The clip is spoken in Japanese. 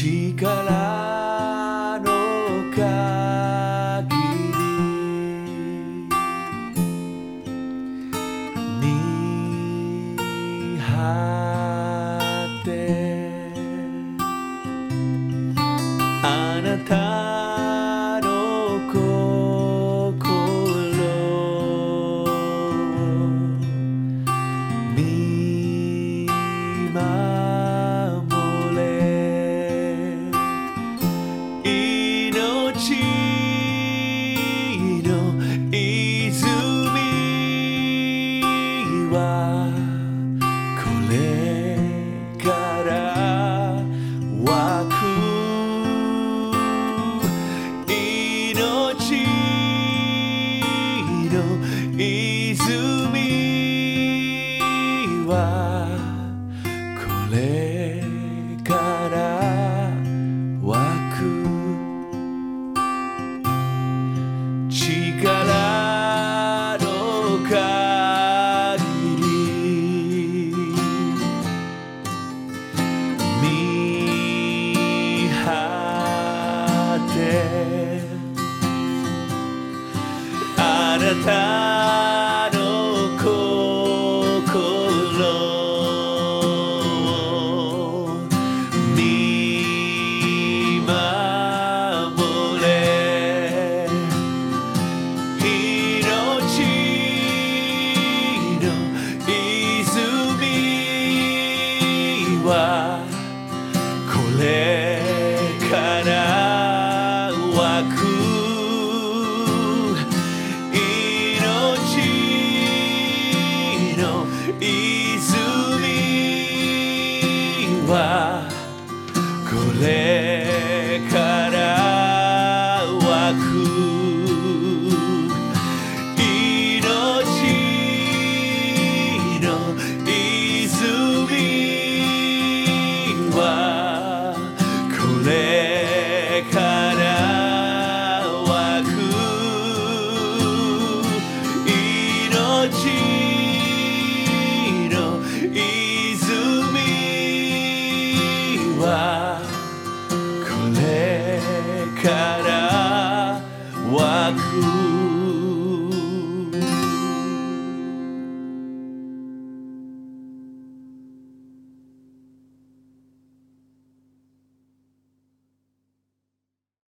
力の限り見張ってあなたの心見守れ命の泉はこれから湧く命の泉はこれから湧く力の限り見張ってあなたの心見守れ命の泉はこれから湧く命の泉はこれから